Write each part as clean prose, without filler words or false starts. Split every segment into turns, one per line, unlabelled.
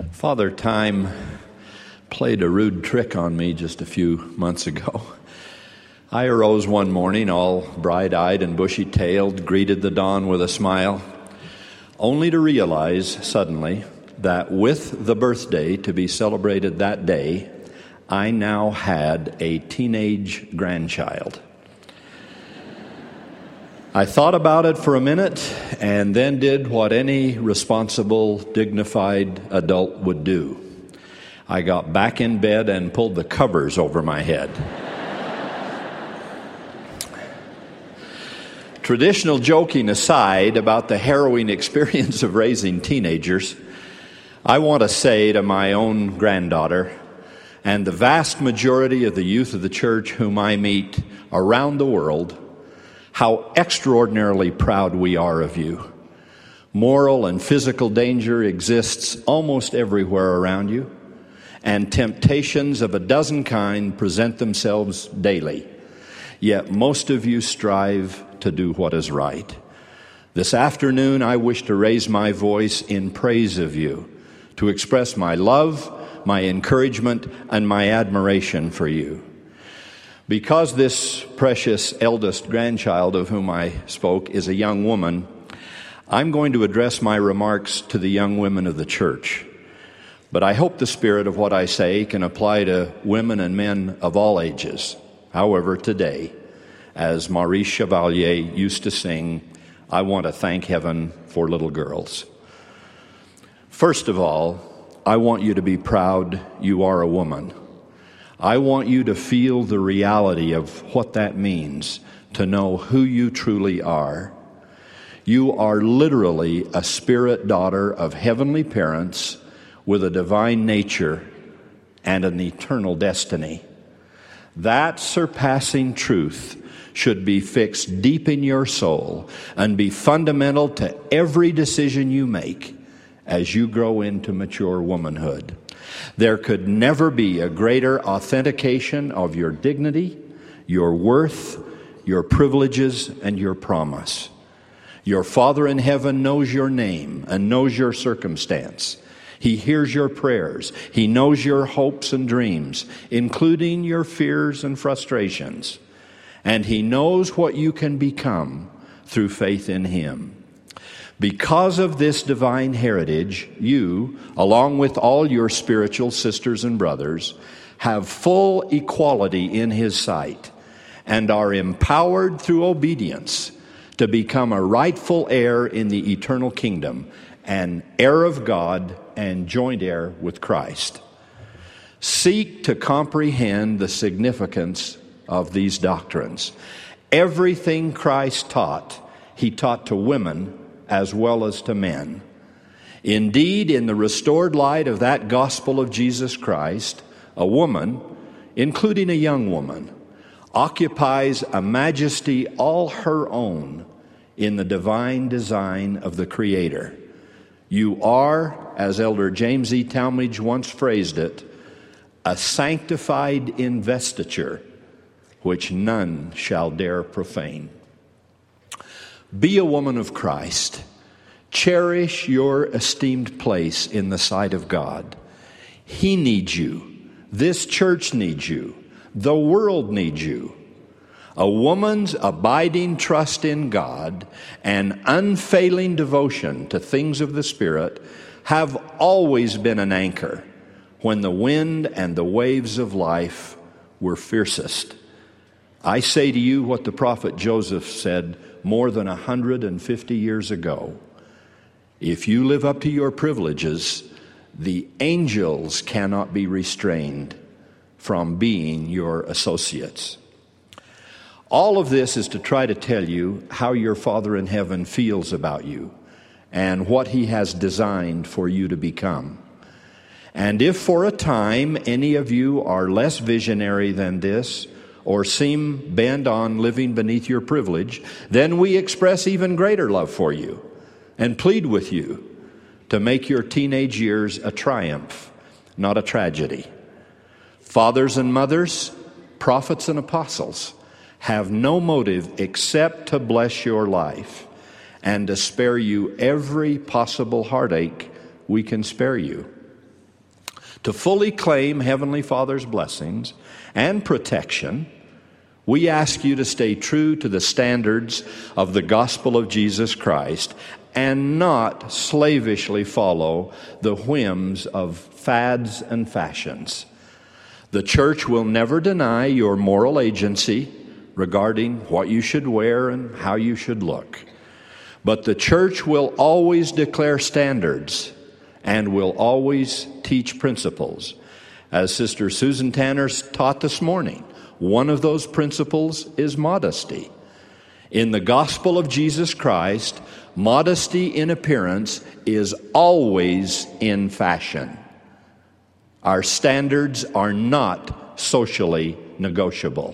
Father Time played a rude trick on me just a few months ago. I arose one morning all bright-eyed and bushy-tailed, greeted the dawn with a smile, only to realize suddenly that with the birthday to be celebrated that day, I now had a teenage grandchild. I thought about it for a minute and then did what any responsible, dignified adult would do. I got back in bed and pulled the covers over my head. Traditional joking aside about the harrowing experience of raising teenagers, I want to say to my own granddaughter and the vast majority of the youth of the church whom I meet around the world, how extraordinarily proud we are of you. Moral and physical danger exists almost everywhere around you, and temptations of a dozen kinds present themselves daily. Yet most of you strive to do what is right. This afternoon, I wish to raise my voice in praise of you, to express my love, my encouragement, and my admiration for you. Because this precious eldest grandchild of whom I spoke is a young woman, I'm going to address my remarks to the young women of the church. But I hope the spirit of what I say can apply to women and men of all ages. However, today, as Maurice Chevalier used to sing, I want to thank heaven for little girls. First of all, I want you to be proud you are a woman. I want you to feel the reality of what that means, to know who you truly are. You are literally a spirit daughter of heavenly parents with a divine nature and an eternal destiny. That surpassing truth should be fixed deep in your soul and be fundamental to every decision you make as you grow into mature womanhood. There could never be a greater authentication of your dignity, your worth, your privileges, and your promise. Your Father in heaven knows your name and knows your circumstance. He hears your prayers. He knows your hopes and dreams, including your fears and frustrations. And He knows what you can become through faith in Him. Because of this divine heritage, you, along with all your spiritual sisters and brothers, have full equality in His sight and are empowered through obedience to become a rightful heir in the eternal kingdom, an heir of God and joint heir with Christ. Seek to comprehend the significance of these doctrines. Everything Christ taught, He taught to women as well as to men. Indeed, in the restored light of that gospel of Jesus Christ, a woman, including a young woman, occupies a majesty all her own in the divine design of the Creator. You are, as Elder James E. Talmage once phrased it, a sanctified investiture which none shall dare profane. Be a woman of Christ. Cherish your esteemed place in the sight of God. He needs you. This church needs you. The world needs you. A woman's abiding trust in God and unfailing devotion to things of the Spirit have always been an anchor when the wind and the waves of life were fiercest. I say to you what the prophet Joseph said more than 150 years ago. If you live up to your privileges, the angels cannot be restrained from being your associates. All of this is to try to tell you how your Father in heaven feels about you and what He has designed for you to become. And if for a time any of you are less visionary than this, or seem bent on living beneath your privilege, then we express even greater love for you and plead with you to make your teenage years a triumph, not a tragedy. Fathers and mothers, prophets and apostles have no motive except to bless your life and to spare you every possible heartache we can spare you. To fully claim Heavenly Father's blessings and protection, we ask you to stay true to the standards of the gospel of Jesus Christ and not slavishly follow the whims of fads and fashions. The church will never deny your moral agency regarding what you should wear and how you should look. But the church will always declare standards and will always teach principles. As Sister Susan Tanner taught this morning, one of those principles is modesty. In the gospel of Jesus Christ, modesty in appearance is always in fashion. Our standards are not socially negotiable.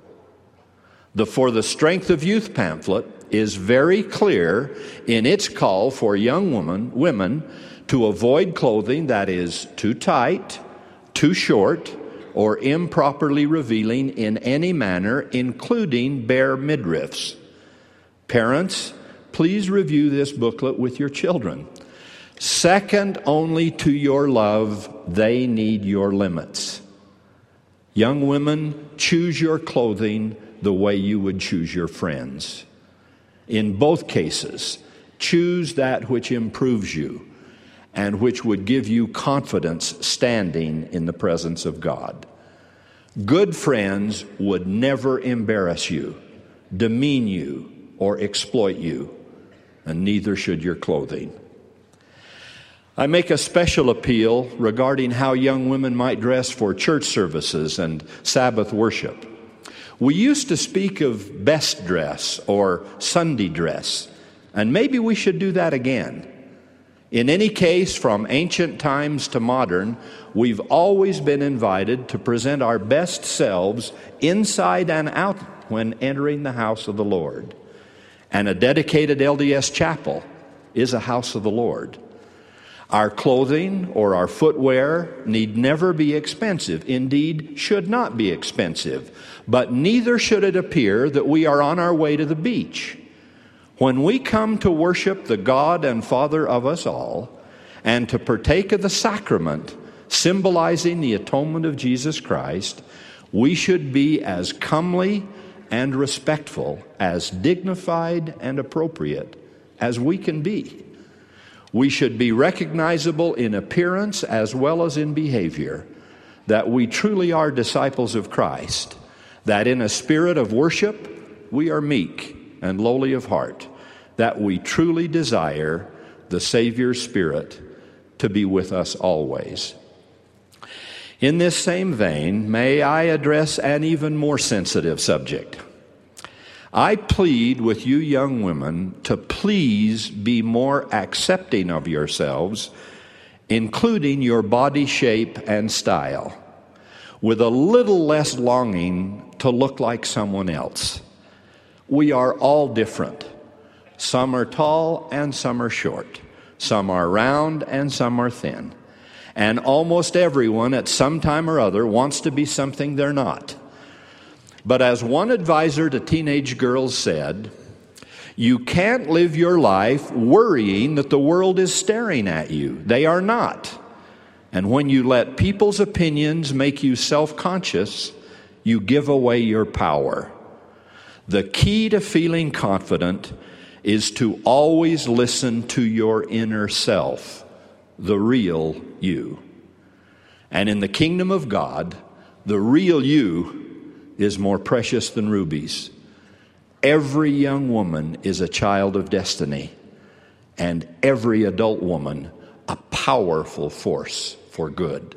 The For the Strength of Youth pamphlet is very clear in its call for young women to avoid clothing that is too tight, too short, or improperly revealing in any manner, including bare midriffs. Parents, please review this booklet with your children. Second only to your love, they need your limits. Young women, choose your clothing the way you would choose your friends. In both cases, choose that which improves you and which would give you confidence standing in the presence of God. Good friends would never embarrass you, demean you, or exploit you, and neither should your clothing. I make a special appeal regarding how young women might dress for church services and Sabbath worship. We used to speak of best dress or Sunday dress, and maybe we should do that again. In any case, from ancient times to modern, we've always been invited to present our best selves inside and out when entering the house of the Lord. And a dedicated LDS chapel is a house of the Lord. Our clothing or our footwear need never be expensive, indeed should not be expensive, but neither should it appear that we are on our way to the beach. When we come to worship the God and Father of us all, and to partake of the sacrament symbolizing the atonement of Jesus Christ, we should be as comely and respectful, as dignified and appropriate as we can be. We should be recognizable in appearance as well as in behavior, that we truly are disciples of Christ, that in a spirit of worship we are meek and lowly of heart, that we truly desire the Savior's Spirit to be with us always. In this same vein, may I address an even more sensitive subject. I plead with you young women to please be more accepting of yourselves, including your body shape and style, with a little less longing to look like someone else. We are all different. Some are tall and some are short. Some are round and some are thin. And almost everyone at some time or other wants to be something they're not. But as one advisor to teenage girls said, you can't live your life worrying that the world is staring at you. They are not. And when you let people's opinions make you self-conscious, you give away your power. The key to feeling confident is to always listen to your inner self, the real you. And in the kingdom of God, the real you is more precious than rubies. Every young woman is a child of destiny, and every adult woman a powerful force for good.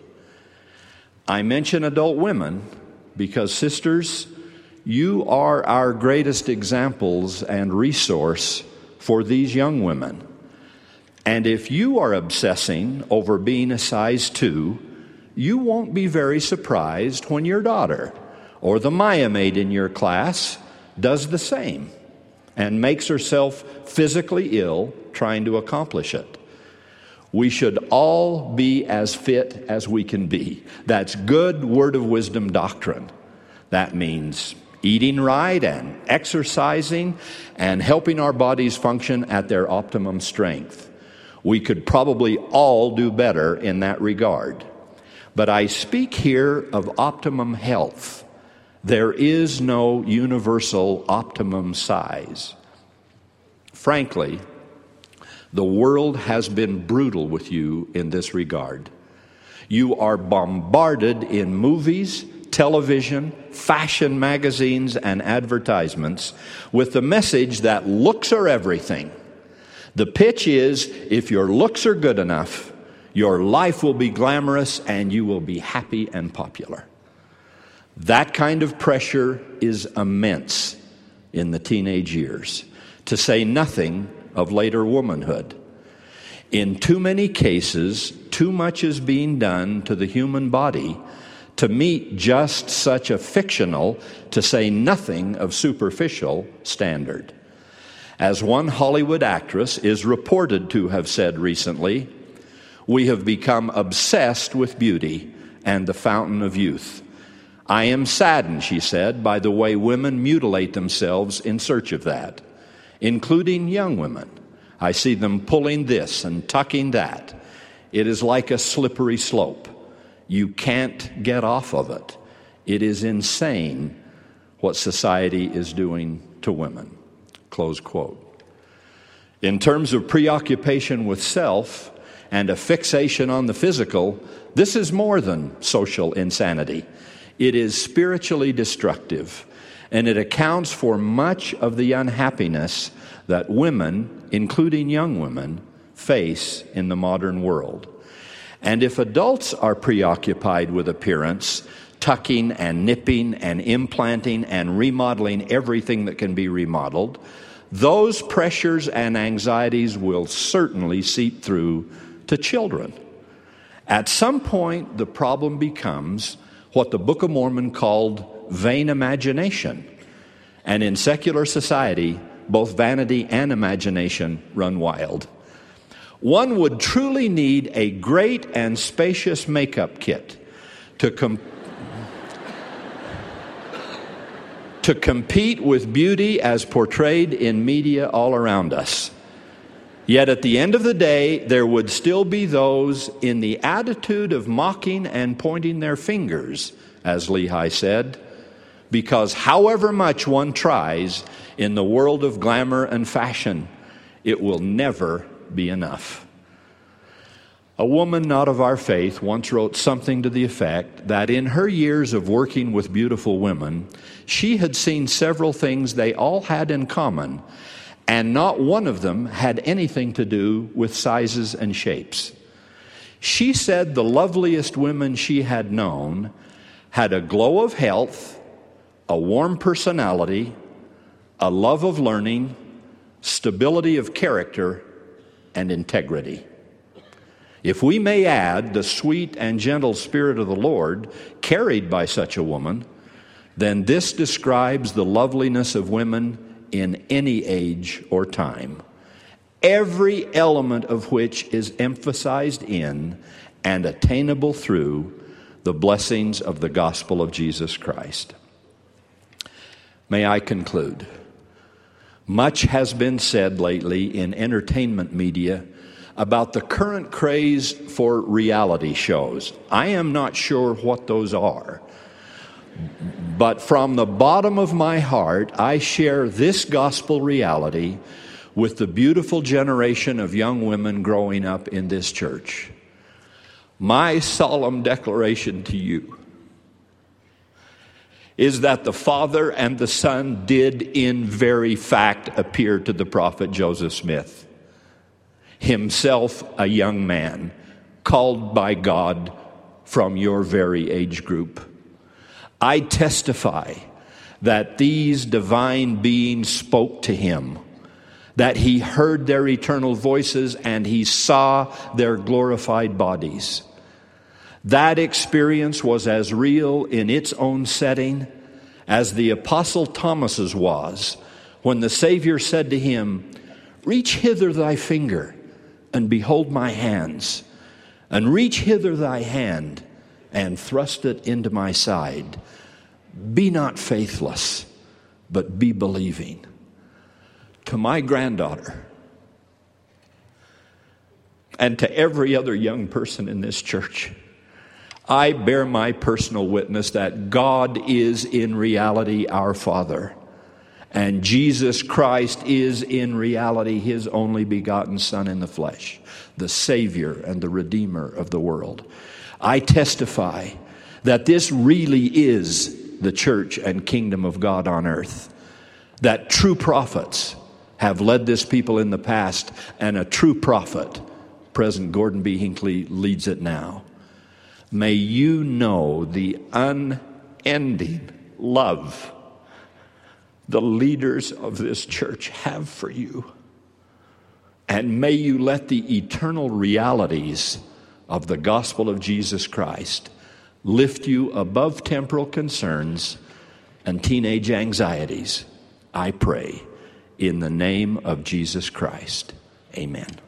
I mention adult women because, sisters, you are our greatest examples and resource for these young women. And if you are obsessing over being a size 2, you won't be very surprised when your daughter or the Maya maid in your class does the same and makes herself physically ill trying to accomplish it. We should all be as fit as we can be. That's good word of wisdom doctrine. That means eating right and exercising and helping our bodies function at their optimum strength. We could probably all do better in that regard. But I speak here of optimum health. There is no universal optimum size. Frankly, the world has been brutal with you in this regard. You are bombarded in movies, television, fashion magazines, and advertisements with the message that looks are everything. The pitch is, if your looks are good enough, your life will be glamorous and you will be happy and popular. That kind of pressure is immense in the teenage years, to say nothing of later womanhood. In too many cases, too much is being done to the human body to meet just such a fictional, to say nothing of superficial, standard. As one Hollywood actress is reported to have said recently, "We have become obsessed with beauty and the fountain of youth. I am saddened," she said, "by the way women mutilate themselves in search of that, including young women. I see them pulling this and tucking that. It is like a slippery slope. You can't get off of it. It is insane what society is doing to women." Close quote. In terms of preoccupation with self and a fixation on the physical, this is more than social insanity. It is spiritually destructive, and it accounts for much of the unhappiness that women, including young women, face in the modern world. And if adults are preoccupied with appearance, tucking and nipping and implanting and remodeling everything that can be remodeled, those pressures and anxieties will certainly seep through to children. At some point, the problem becomes what the Book of Mormon called vain imagination. And in secular society, both vanity and imagination run wild. One would truly need a great and spacious makeup kit to compete with beauty as portrayed in media all around us. Yet at the end of the day, there would still be those in the attitude of mocking and pointing their fingers, as Lehi said, because however much one tries in the world of glamour and fashion, it will never be enough. A woman not of our faith once wrote something to the effect that in her years of working with beautiful women, she had seen several things they all had in common, and not one of them had anything to do with sizes and shapes. She said the loveliest women she had known had a glow of health, a warm personality, a love of learning, stability of character, and integrity. If we may add the sweet and gentle Spirit of the Lord carried by such a woman, then this describes the loveliness of women in any age or time, every element of which is emphasized in and attainable through the blessings of the gospel of Jesus Christ. May I conclude? Much has been said lately in entertainment media about the current craze for reality shows. I am not sure what those are, but from the bottom of my heart, I share this gospel reality with the beautiful generation of young women growing up in this church. My solemn declaration to you is that the Father and the Son did in very fact appear to the prophet Joseph Smith, himself a young man called by God from your very age group. I testify that these divine beings spoke to him, that he heard their eternal voices and he saw their glorified bodies. That experience was as real in its own setting as the Apostle Thomas's was when the Savior said to him, "Reach hither thy finger and behold my hands, and reach hither thy hand and thrust it into my side. Be not faithless, but be believing." To my granddaughter and to every other young person in this church, I bear my personal witness that God is in reality our Father, and Jesus Christ is in reality His only begotten Son in the flesh, the Savior and the Redeemer of the world. I testify that this really is the church and kingdom of God on earth, that true prophets have led this people in the past, and a true prophet, President Gordon B. Hinckley, leads it now. May you know the unending love the leaders of this church have for you. And may you let the eternal realities of the gospel of Jesus Christ lift you above temporal concerns and teenage anxieties. I pray in the name of Jesus Christ. Amen.